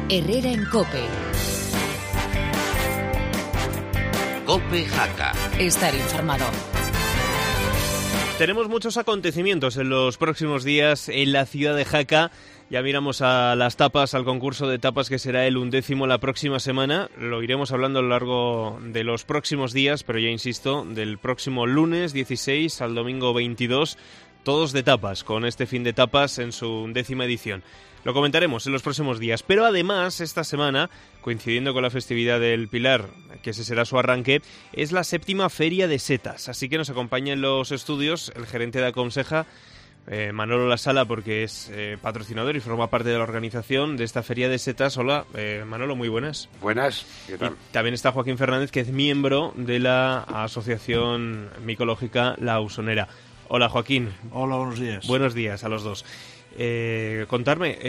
Herrera en COPE. COPE Jaca. Estar informado. Tenemos muchos acontecimientos en los próximos días en la ciudad de Jaca. Ya miramos a las tapas, al concurso de tapas que será el 11º la próxima semana. Lo iremos hablando a lo largo de los próximos días, pero ya insisto, del próximo lunes 16 al domingo 22, todos de tapas, con este fin de tapas en su 10ª edición. Lo comentaremos en los próximos días, pero además esta semana, coincidiendo con la festividad del Pilar, que ese será su arranque, es la 7ª Feria de Setas. Así que nos acompaña en los estudios el gerente de Aconseja, Manolo Lasala, porque es patrocinador y forma parte de la organización de esta Feria de Setas. Hola, Manolo, muy buenas. Buenas, ¿qué tal? Y también está Joaquín Fernández, que es miembro de la Asociación Micológica La Ausonera. Hola, Joaquín. Hola, buenos días. Buenos días a los dos. Contarme,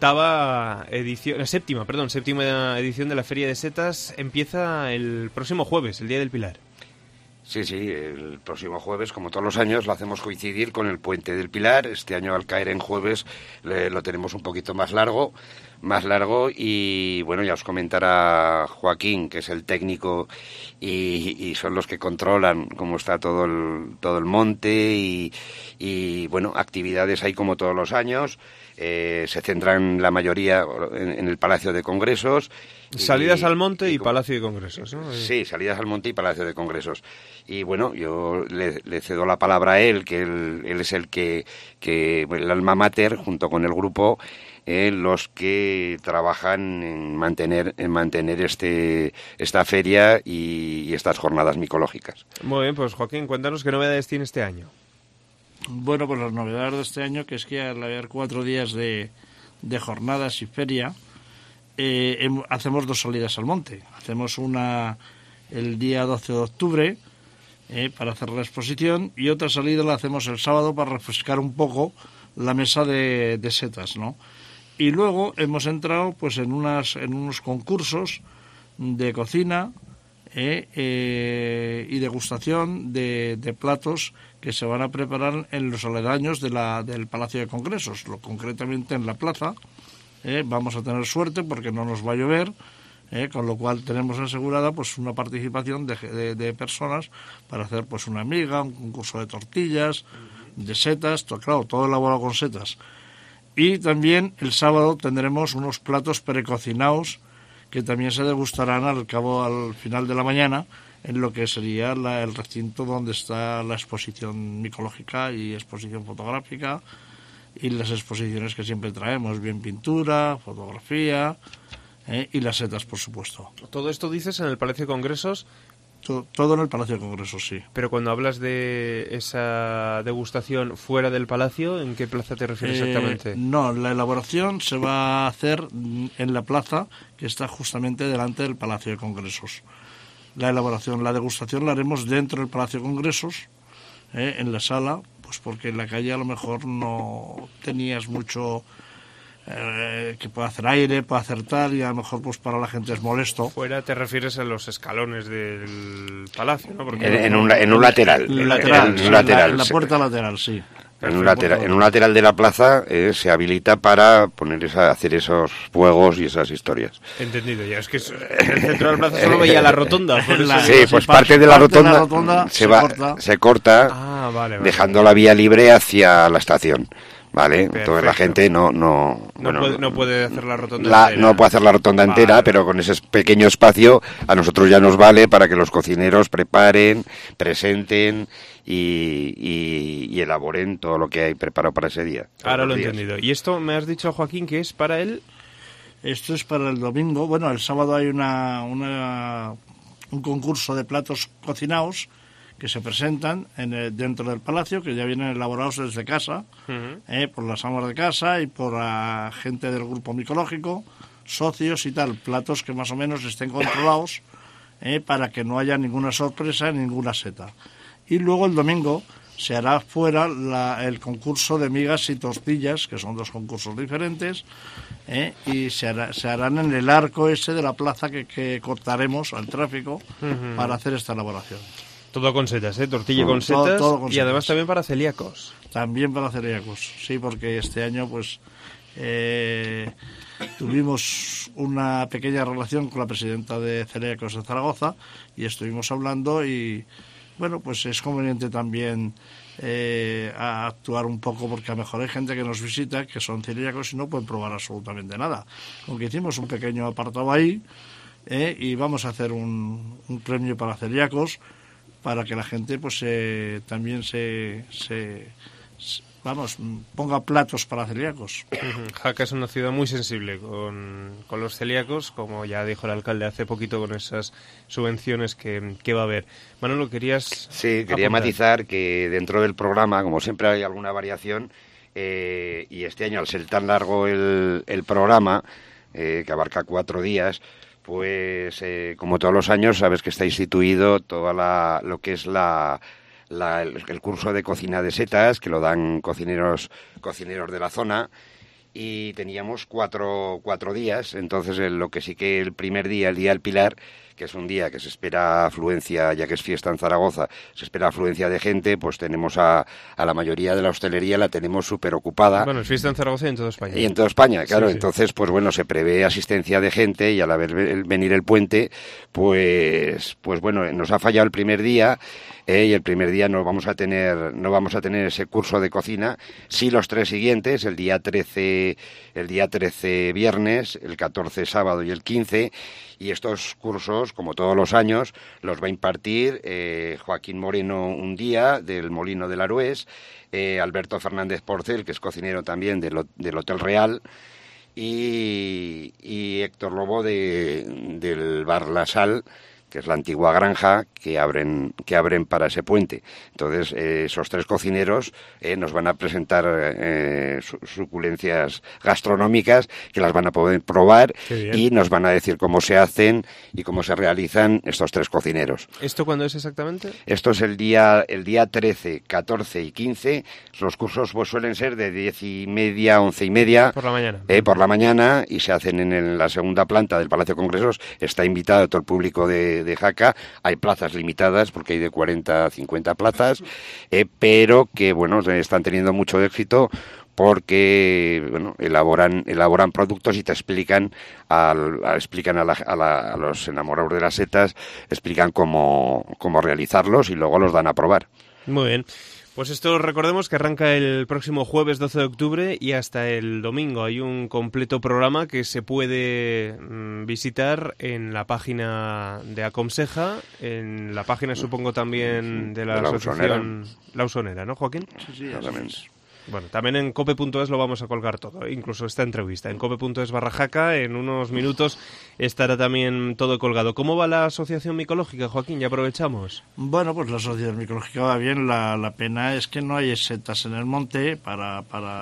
séptima edición de la Feria de Setas empieza el próximo jueves, el Día del Pilar. Sí, el próximo jueves, como todos los años, lo hacemos coincidir con el Puente del Pilar. Este año, al caer en jueves, lo tenemos un poquito más largo y, bueno, ya os comentará Joaquín, que es el técnico y son los que controlan cómo está todo el monte y, bueno, actividades hay como todos los años. Se centran la mayoría en el Palacio de Congresos. Salidas al monte y Palacio de Congresos, ¿no? Sí, salidas al monte y Palacio de Congresos. Y bueno, yo le cedo la palabra a él, que él es el que el alma mater, junto con el grupo, los que trabajan en mantener esta feria y estas jornadas micológicas. Muy bien, pues Joaquín, cuéntanos qué novedades tiene este año. Bueno, pues las novedades de este año, que es que al haber 4 días de jornadas y feria, hacemos 2 salidas al monte. Hacemos una el día 12 de octubre para hacer la exposición, y otra salida la hacemos el sábado para refrescar un poco la mesa de setas, ¿no? Y luego hemos entrado pues en unos concursos de cocina y degustación de platos que se van a preparar en los aledaños del Palacio de Congresos, concretamente en la plaza. Vamos a tener suerte porque no nos va a llover, con lo cual tenemos asegurada pues una participación de personas para hacer pues una miga, un concurso de tortillas, de setas, todo elaborado con setas. Y también el sábado tendremos unos platos precocinados que también se degustarán al final de la mañana en lo que sería el recinto donde está la exposición micológica y exposición fotográfica y las exposiciones que siempre traemos, bien pintura, fotografía y las setas, por supuesto. Todo esto dices en el Palacio de Congresos. Todo en el Palacio de Congresos, sí. Pero cuando hablas de esa degustación fuera del Palacio, ¿en qué plaza te refieres exactamente? No, la elaboración se va a hacer en la plaza que está justamente delante del Palacio de Congresos. La degustación la haremos dentro del Palacio de Congresos, en la sala, pues porque en la calle a lo mejor no tenías mucho que puede hacer aire, puede hacer tal, y a lo mejor pues para la gente es molesto. Fuera te refieres a los escalones del palacio, ¿no? Porque en un lateral. En la puerta lateral, sí. En un lateral de la plaza se habilita para hacer esos fuegos y esas historias. Entendido, ya es que en el centro de la plaza solo veía la rotonda. Pues parte de la rotonda se corta, vale. Dejando la vía libre hacia la estación. Vale, perfecto. Entonces la gente no puede hacer la rotonda entera. No puede hacer la rotonda entera, pero con ese pequeño espacio a nosotros ya nos vale para que los cocineros preparen, presenten y elaboren todo lo que hay preparado para ese día. Ahora lo he entendido. Y esto me has dicho, Joaquín, que es para el... Esto es para el domingo. Bueno, el sábado hay un concurso de platos cocinados que se presentan dentro del palacio, que ya vienen elaborados desde casa, por las amas de casa y por la gente del grupo micológico, socios y tal, platos que más o menos estén controlados para que no haya ninguna sorpresa, ninguna seta. Y luego el domingo se hará fuera el concurso de migas y tortillas, que son 2 concursos diferentes, y se harán en el arco ese de la plaza que cortaremos al tráfico para hacer esta elaboración. Todo con setas, tortilla con setas, todo con y setas. Además también para celíacos. También para celíacos, sí, porque este año pues tuvimos una pequeña relación con la presidenta de Celíacos de Zaragoza y estuvimos hablando y, bueno, pues es conveniente también a actuar un poco, porque a lo mejor hay gente que nos visita que son celíacos y no pueden probar absolutamente nada. Aunque hicimos un pequeño apartado ahí y vamos a hacer un premio para celíacos para que la gente pues también ponga platos para celíacos. Jaca es una ciudad muy sensible con los celíacos, como ya dijo el alcalde hace poquito con esas subvenciones que va a haber. Manolo, ¿querías Sí, quería apuntar? matizar que dentro del programa, como siempre hay alguna variación, y este año al ser tan largo el programa, que abarca 4 días, pues como todos los años sabes que está instituido toda lo que es el curso de cocina de setas, que lo dan cocineros de la zona, y teníamos cuatro días. Entonces lo que sí que el primer día, el día del Pilar, que es un día que se espera afluencia, ya que es fiesta en Zaragoza, se espera afluencia de gente, pues tenemos a la mayoría de la hostelería, la tenemos súper ocupada. Bueno, es fiesta en Zaragoza y en toda España. Y en toda España, claro. Sí, sí. Entonces, pues bueno, se prevé asistencia de gente y al venir el puente, pues bueno, nos ha fallado el primer día y el primer día no vamos a tener ese curso de cocina. Sí, los 3 siguientes, el día 13 viernes, el 14 sábado y el 15. Y estos cursos, como todos los años, los va a impartir Joaquín Moreno un día, del Molino del Arués, Alberto Fernández Porcel, que es cocinero también del Hotel Real, y Héctor Lobo del Bar La Sal, que es la antigua granja que abren para ese puente. Entonces, esos 3 cocineros nos van a presentar suculencias gastronómicas que las van a poder probar y nos van a decir cómo se hacen y cómo se realizan estos 3 cocineros. ¿Esto cuándo es exactamente? Esto es el día 13, 14 y 15. Los cursos pues suelen ser de 10:30, 11:30. Por la mañana. Por la mañana, y se hacen en la segunda planta del Palacio de Congresos. Está invitado todo el público de Jaca. Hay plazas limitadas porque hay de 40 a 50 plazas, pero que bueno, están teniendo mucho éxito porque bueno, elaboran productos y te explican a los enamorados de las setas, explican cómo realizarlos y luego los dan a probar. Muy bien. Pues esto recordemos que arranca el próximo jueves 12 de octubre y hasta el domingo. Hay un completo programa que se puede visitar en la página de Aconseja, en la página supongo también de la asociación La Usonera, ¿no, Joaquín? Sí, Exactamente. Bueno, también en cope.es lo vamos a colgar todo, incluso esta entrevista. En cope.es/Jaca, en unos minutos estará también todo colgado. ¿Cómo va la asociación micológica, Joaquín? Ya aprovechamos. Bueno, pues la asociación micológica va bien. La pena es que no hay setas en el monte para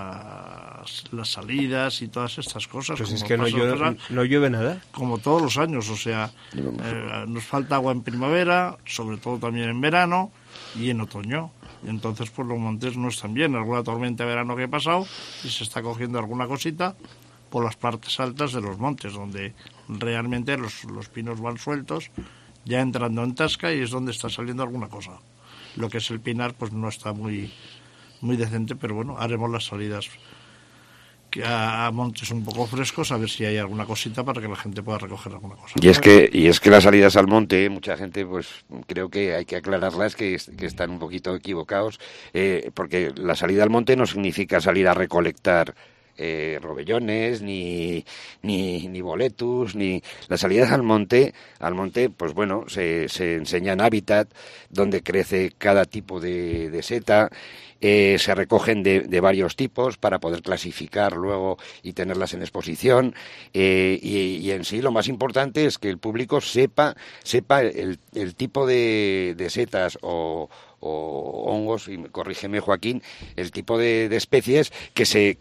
las salidas y todas estas cosas. Pues es como que pasa no llueve nada. como todos los años, o sea, nos falta agua en primavera, sobre todo también en verano y en otoño. Y entonces pues los montes no están bien. Alguna tormenta de verano que ha pasado y se está cogiendo alguna cosita por las partes altas de los montes, donde realmente los pinos van sueltos, ya entrando en tasca, y es donde está saliendo alguna cosa. Lo que es el pinar pues no está muy decente, pero bueno, haremos las salidas a montes un poco frescos, a ver si hay alguna cosita para que la gente pueda recoger alguna cosa. Y es que las salidas al monte, mucha gente, pues creo que hay que aclararlas, que están un poquito equivocados, porque la salida al monte no significa salir a recolectar robellones, ni boletus, ni las salidas al monte, pues bueno, se enseñan hábitat donde crece cada tipo de seta. Se recogen de varios tipos para poder clasificar luego y tenerlas en exposición, y en sí lo más importante es que el público sepa el tipo de setas o hongos, y corrígeme, Joaquín, el tipo de especies que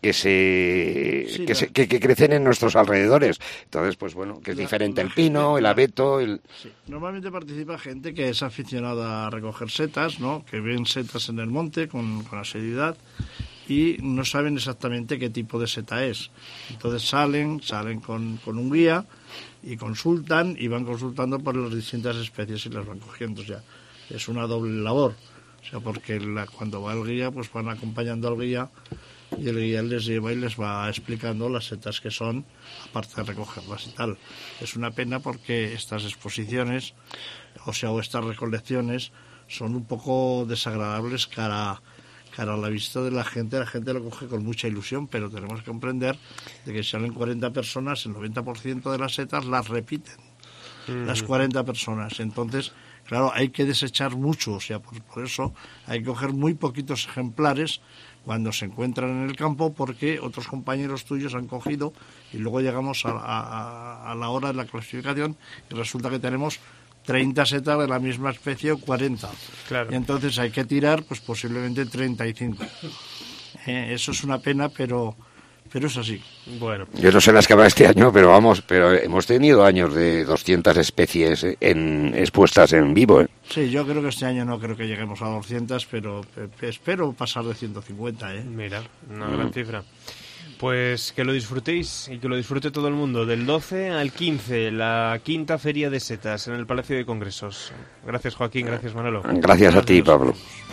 crecen en nuestros alrededores. Entonces, pues bueno, que es diferente el pino, el abeto, Sí. Normalmente participa gente que es aficionada a recoger setas, ¿no? Que ven setas en el monte con asiduidad y no saben exactamente qué tipo de seta es. Entonces salen con un guía y consultan, y van consultando por las distintas especies y las van cogiendo. O sea, es una doble labor. O sea, porque cuando va el guía, pues van acompañando al guía y el guía les lleva y les va explicando las setas que son, aparte de recogerlas y tal. Es una pena porque estas exposiciones, o estas recolecciones, son un poco desagradables cara a la vista de la gente lo coge con mucha ilusión, pero tenemos que comprender de que si salen 40 personas, el 90% de las setas las repiten, las 40 personas. Entonces, claro, hay que desechar mucho, por eso hay que coger muy poquitos ejemplares cuando se encuentran en el campo, porque otros compañeros tuyos han cogido y luego llegamos a la hora de la clasificación y resulta que tenemos 30 setas de la misma especie o 40. Claro. Y entonces hay que tirar pues posiblemente 35. Eso es una pena, pero es así. Bueno. Yo no sé las que habrá este año, pero hemos tenido años de 200 especies expuestas en vivo. Sí, yo creo que este año no creo que lleguemos a 200, pero espero pasar de 150. Mira, una gran cifra. Pues que lo disfrutéis y que lo disfrute todo el mundo. Del 12 al 15, la quinta feria de setas en el Palacio de Congresos. Gracias, Joaquín. Gracias, Manolo. Gracias a ti, Pablo.